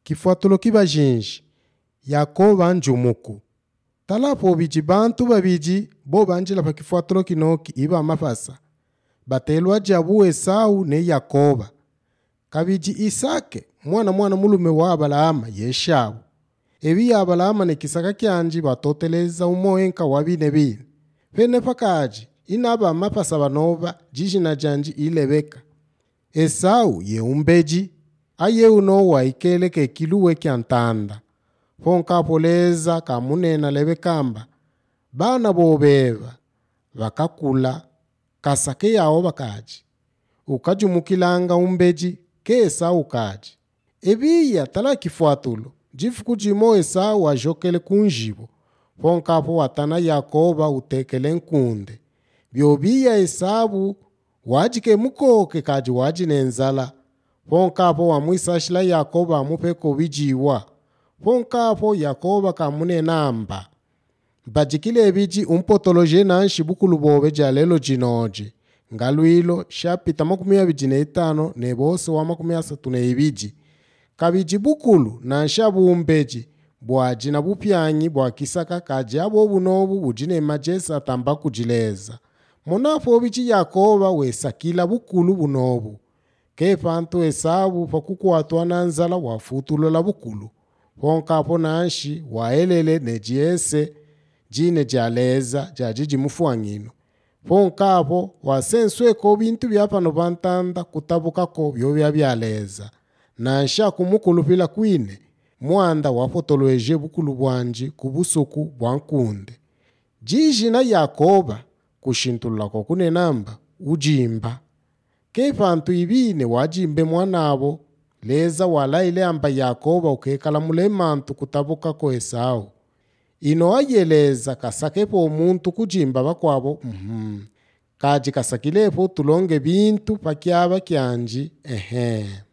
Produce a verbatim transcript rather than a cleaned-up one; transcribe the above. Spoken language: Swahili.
kifuatulo kiba jinji Yakoba njumuku talapo biji bantu babiji bo banjila pa kifuatulo kinoki iba mafasa batelwa jabu Esau ne Yakoba kabiji Isake mwana mwana mulume wa Abalaama yeshabu ebi Abalaama ne kisaka kyanji batoteleza umoenka wabine bine pene pakaji inaba mapasa banova jijina janji ilebeka Esau ye umbeji aye uno wa ikeleke kiluwe kyantanda ponka poleza kamunena lebekamba bana bobeba bakakula kasake yao bakaji ukajumukilanga umbeji ke Esau kaji ebiya tala kifuatulo jifuku jimo Esau ajokele kunjibo ponka po watana Yakoba utekele nkunde biobiya Esau wajike mukoke kaji wajinenzala ponka po wamwisashila Yakoba amupeko bijiwa ponka po Yakoba kamune namba bajikile biji umpotoloje nanshi bukulu bobe jalelo jinoje ngaluilo shapita makumi abiri na itano ne bose wa makumi asatu na ibiji kabiji bukulu nansha bumbeji bwaji na bupyanyi bwa kisaka kaji abo bunobu bujine majesa tamba kujileza monafo biji Yakoba wesakila bukulu bunobu kepanto Esau pakukwatwa nanzala wafutulo la bukulu ponka po nanshi waelele nejiese jine jaleza jajiji mufuangino ponka po wasenswe ko bintu byapano bantanda kutabuka ko byo byabyaleza nansha kumukulupila kwine mwanda wapotoloeje bukulu bwanji kubusuku bwankunde jiji na Yakoba kushintula ko kunenamba ujimba kepantu ibine wajimbe mwanabo leza wala ile amba Yakoba ukekala mulemantu kutabuka ko Esau ino ayeleza kasakepo omuntu kujimba bakwabo mhm kaji kasakilepo tulonge bintu pakyaba kyanji ehe